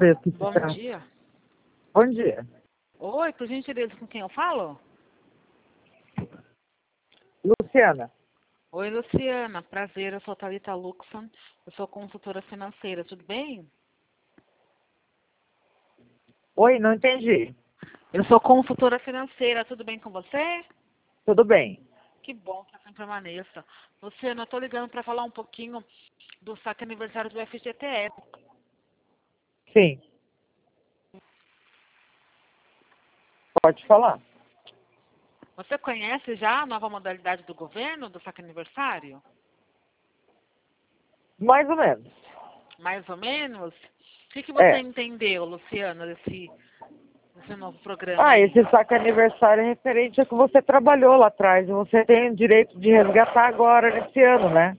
Bom dia. Bom dia. Oi, por gentileza, com quem eu falo? Luciana. Oi, Luciana. Prazer, eu sou Thalita Luxon. Eu sou consultora financeira, tudo bem? Oi, não entendi. Eu sou consultora financeira, tudo bem com você? Tudo bem. Que bom que assim permaneça. Luciana, eu tô ligando para falar um pouquinho do saque aniversário do FGTS. Sim. Pode falar. Você conhece já a nova modalidade do governo do saque aniversário? Mais ou menos. Mais ou menos? O que você É. entendeu, Luciana, desse novo programa aí? Esse saque aniversário é referente a que você trabalhou lá atrás. E você tem o direito de resgatar agora, nesse ano, né?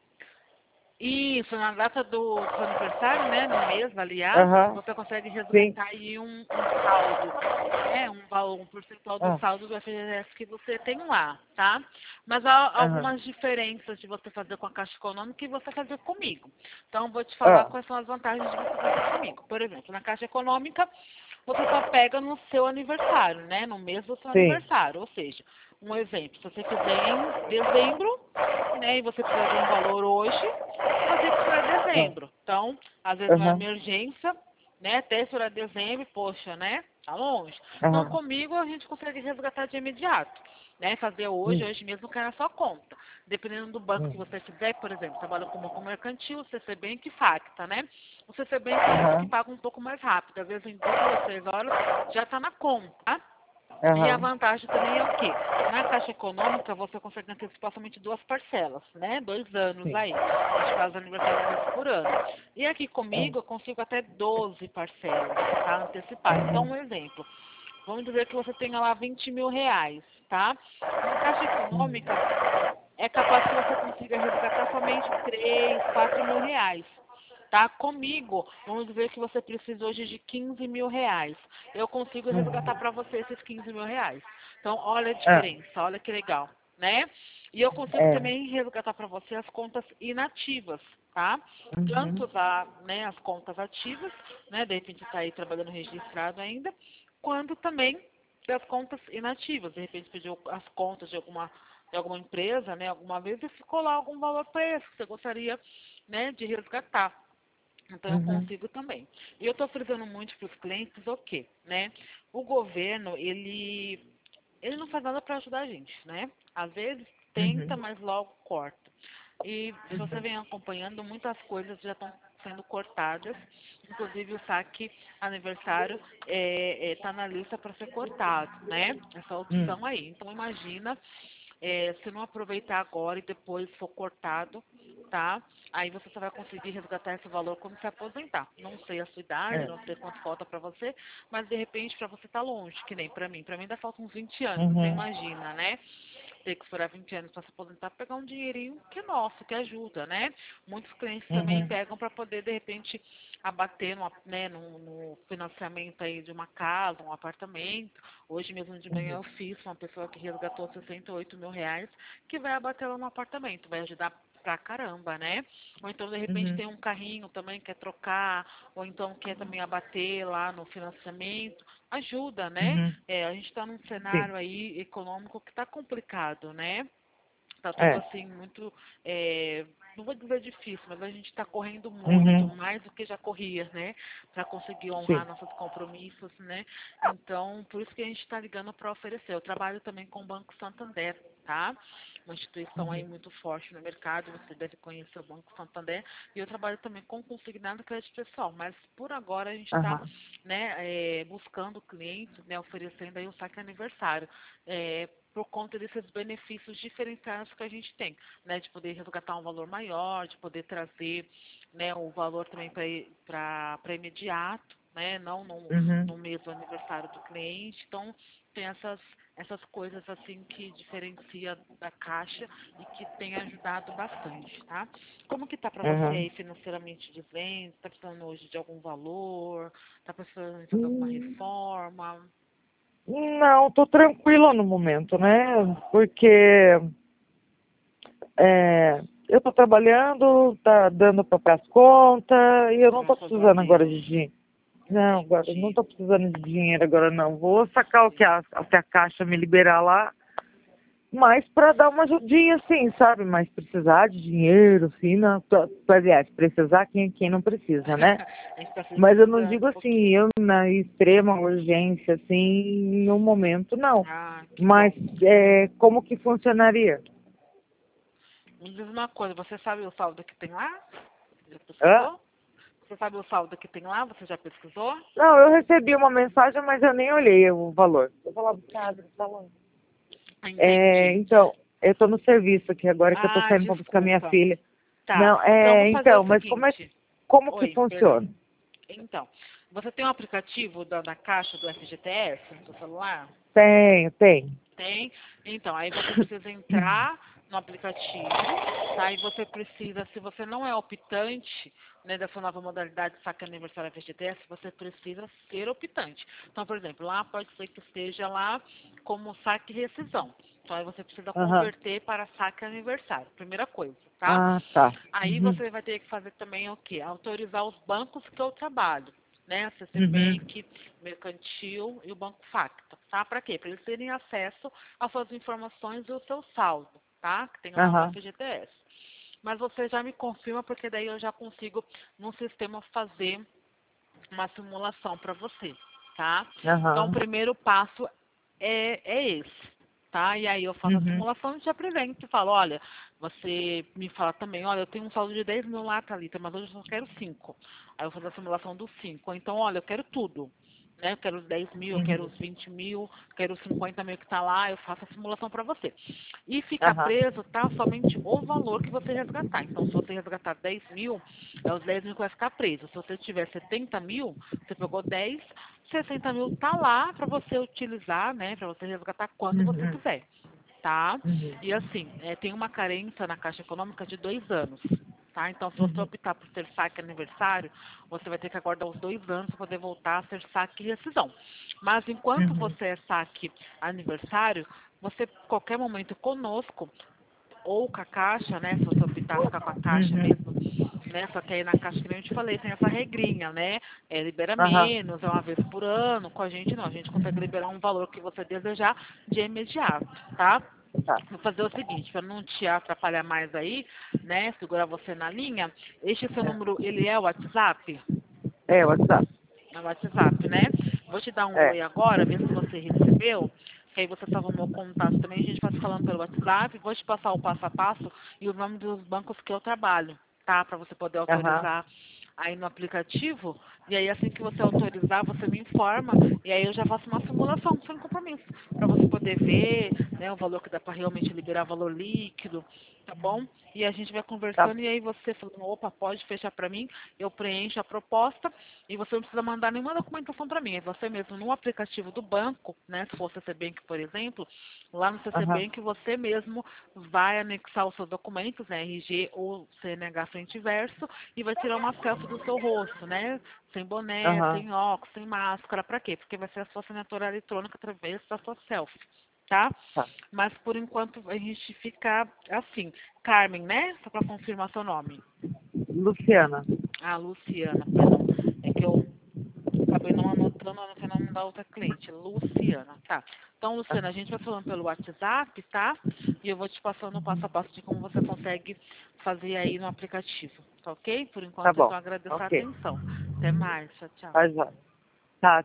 Isso, na data do seu aniversário, né, no mês, aliás, Aham. você consegue Sim. resgatar aí um saldo, um valor, um percentual do Ah. saldo do FGTS que você tem lá, tá? Mas há Aham. algumas diferenças de você fazer com a Caixa Econômica e você fazer comigo. Então, eu vou te falar Ah. quais são as vantagens de você fazer comigo. Por exemplo, na Caixa Econômica, você só pega no seu aniversário, né, no mês do seu Sim. aniversário. Ou seja, um exemplo, se você fizer em dezembro, né, e você precisa de um valor hoje, fazer isso para Ah. dezembro. Então, às vezes uma Aham. emergência, né? Até para dezembro, poxa, né? Tá longe. Então, Aham. comigo a gente consegue resgatar de imediato, né? Fazer hoje, Hum. hoje mesmo cai na sua conta. Dependendo do banco que Hum. você fizer, por exemplo, trabalha com banco mercantil, CCBank e Facta, né? O CCBank é um que Aham. paga um pouco mais rápido, às vezes em 2 ou 3 horas já está na conta, tá? E a Aham. vantagem também é o quê? Na Caixa Econômica você consegue antecipar somente 2 parcelas, né? 2 anos Sim. aí. A gente faz aniversário uma vez por ano. E aqui Ah. comigo eu consigo até 12 parcelas, tá? Antecipar. Então, um Uhum. exemplo. Vamos dizer que você tenha lá 20 mil reais, tá? Na Caixa Uhum. Econômica é capaz que você consiga resgatar somente 3, 4 mil reais. Tá? Comigo, vamos dizer que você precisa hoje de 15 mil reais. Eu consigo resgatar Uhum. para você esses 15 mil reais. Então, olha a Ah. diferença, olha que legal, né? E eu consigo É. também resgatar para você as contas inativas, tá? Uhum. Tanto né, as contas ativas, né? De repente está aí trabalhando registrado ainda, quanto também das contas inativas. De repente pediu as contas de alguma empresa, né? Alguma vez e ficou lá algum valor preço que você gostaria, né, de resgatar. Então eu Uhum. consigo também. E eu estou frisando muito para os clientes o quê, né? O governo, ele não faz nada para ajudar a gente, né? Às vezes tenta, Uhum. mas logo corta. E se você Uhum. vem acompanhando, muitas coisas já estão sendo cortadas, inclusive o saque aniversário está na lista para ser cortado, né? Essa Hum. opção aí. Então imagina se não aproveitar agora e depois for cortado, tá? Aí você só vai conseguir resgatar esse valor quando se aposentar. Não sei a sua idade, É. não sei quanto falta para você, mas de repente para você tá longe, que nem para mim. Para mim ainda faltam uns 20 anos, você Uhum. imagina, né? Ter que esperar 20 anos para se aposentar, pegar um dinheirinho que é nosso, que ajuda, né? Muitos clientes também Uhum. pegam para poder, de repente, abater no financiamento aí de uma casa, um apartamento. Hoje mesmo de manhã eu Uhum. fiz uma pessoa que resgatou 68 mil reais, que vai abater lá no apartamento, vai ajudar pra caramba, né? Ou então, de repente, Uhum. tem um carrinho também, quer trocar, ou então quer também abater lá no financiamento. Ajuda, né? Uhum. A gente está num Sim. cenário aí econômico que está complicado, né? Tá tudo É. assim muito, não vou dizer difícil, mas a gente está correndo muito, Uhum. mais do que já corria, né? Para conseguir Sim. honrar nossos compromissos, né? Então, por isso que a gente está ligando para oferecer. Eu trabalho também com o Banco Santander, tá? Uma instituição aí Uhum. muito forte no mercado, você deve conhecer o Banco Santander. E eu trabalho também com consignado crédito pessoal, mas por agora a gente está, Aham. né, buscando clientes, né, oferecendo aí um saque aniversário. Por conta desses benefícios diferenciados que a gente tem, né, de poder resgatar um valor maior, de poder trazer, né, o valor também para imediato, né, não Uhum. no mês do aniversário do cliente. Então, tem essas coisas assim que diferencia da Caixa e que tem ajudado bastante, tá? Como que tá para você Aham. aí financeiramente dizendo? Tá precisando hoje de algum valor? Tá precisando fazer alguma Hum. reforma? Não, tô tranquila no momento, né? Porque eu tô trabalhando, tá dando para pagar as contas e eu não tô Graças a precisando agora Deus. de dinheiro. Não, agora eu não tô precisando de dinheiro agora não. Vou sacar o que a Caixa me liberar lá, mas para dar uma ajudinha assim, sabe? Mas precisar de dinheiro, assim, não. Aliás, precisar quem não precisa, né? A gente tá sempre Mas eu não precisando digo um assim, pouquinho. eu na extrema urgência, assim, no momento não. Ah, que Mas bom. como que funcionaria? Me diz uma coisa, você sabe o saldo que tem lá? Você já Hã? pesquisou? Você sabe o saldo que tem lá? Você já pesquisou? Não, eu recebi uma mensagem, mas eu nem olhei o valor. Eu vou lá buscar, tá lá. Entendi. Então, eu tô no serviço aqui agora que eu tô Ah, saindo para buscar minha desculpa. filha. Tá. Não, Então, vou fazer o então, mas seguinte. como que Oi, perdão. funciona? Então, você tem um aplicativo da caixa do FGTS no seu celular? Tenho. Tem. Então, aí você precisa entrar no aplicativo, tá? E você precisa, se você não é optante, né, dessa nova modalidade de saque aniversário FGTS, você precisa ser optante. Então, por exemplo, lá pode ser que esteja lá como saque e rescisão. Então, aí você precisa Aham. converter para saque aniversário. Primeira coisa, tá? Ah, tá. Aí Uhum. você vai ter que fazer também o quê? Autorizar os bancos que eu trabalho, né? A CC Uhum. Bank, Mercantil e o Banco Facto, tá? Para quê? Para eles terem acesso às suas informações e o seu saldo, tá? Que tem lá no Aham. FGTS. Mas você já me confirma, porque daí eu já consigo, no sistema, fazer uma simulação para você, tá? Então, o Aham. primeiro passo é esse, tá? E aí eu faço a Uhum. simulação e te apresento e falo, olha, você me fala também, olha, eu tenho um saldo de 10 mil lá, Thalita, mas hoje eu só quero 5. Aí eu faço a simulação dos 5. Então, olha, eu quero tudo. Né? Eu quero os 10 mil, eu quero Uhum. os 20 mil, eu quero os 50 mil que está lá, eu faço a simulação para você. E fica Aham. preso, tá? Somente o valor que você resgatar. Então, se você resgatar 10 mil, é os 10 mil que vai ficar preso. Se você tiver 70 mil, você pegou 10, 60 mil tá lá para você utilizar, né? Para você resgatar quando você Uhum. quiser, tá? Uhum. E assim, tem uma carência na Caixa Econômica de 2 anos. Tá? Então, se você Uhum. optar por ser saque aniversário, você vai ter que aguardar os 2 anos para poder voltar a ser saque e rescisão. Mas enquanto Uhum. você é saque aniversário, você, qualquer momento conosco, ou com a Caixa, né? Se você optar ficar com a Caixa Uhum. mesmo, né? Só que aí na Caixa, que nem eu te falei, tem essa regrinha, né? Libera Aham. menos, é uma vez por ano. Com a gente não, a gente consegue liberar um valor que você desejar de imediato, tá? Tá. Vou fazer o seguinte, para não te atrapalhar mais aí, né? Segurar você na linha. Este seu número, ele é o WhatsApp? É, WhatsApp. É o WhatsApp, né? Vou te dar um É. oi agora, ver se você recebeu. Que aí você salva o meu contato também, a gente vai se falando pelo WhatsApp. Vou te passar o passo a passo e o nome dos bancos que eu trabalho, tá? Para você poder Aham. autorizar aí no aplicativo. E aí assim que você autorizar, você me informa e aí eu já faço uma simulação sem compromisso. Para você poder ver, né, o valor que dá para realmente liberar valor líquido, tá bom? E a gente vai Tá. conversando e aí você falando, opa, pode fechar para mim, eu preencho a proposta e você não precisa mandar nenhuma documentação para mim. É você mesmo no aplicativo do banco, né? Se for CC Bank, por exemplo, lá no CC Aham. Bank você mesmo vai anexar os seus documentos, né? RG ou CNH frente e verso, e vai tirar uma selfie do seu rosto, né? Sem boné, Aham. sem óculos, sem máscara. Para quê? Porque vai ser a sua assinatura eletrônica através da sua selfie, tá? Tá. Mas por enquanto a gente fica assim. Carmen, né? Só para confirmar seu nome. Luciana. Ah, Luciana, perdão. É que eu acabei não anotando o nome da outra cliente. Luciana, tá. Então, Luciana, a gente vai falando pelo WhatsApp, tá? E eu vou te passando o passo a passo de como você consegue fazer aí no aplicativo, tá ok? Por Tá enquanto, bom. então, agradeço a Ok. atenção. Até mais. Tchau, tchau. Tá, já.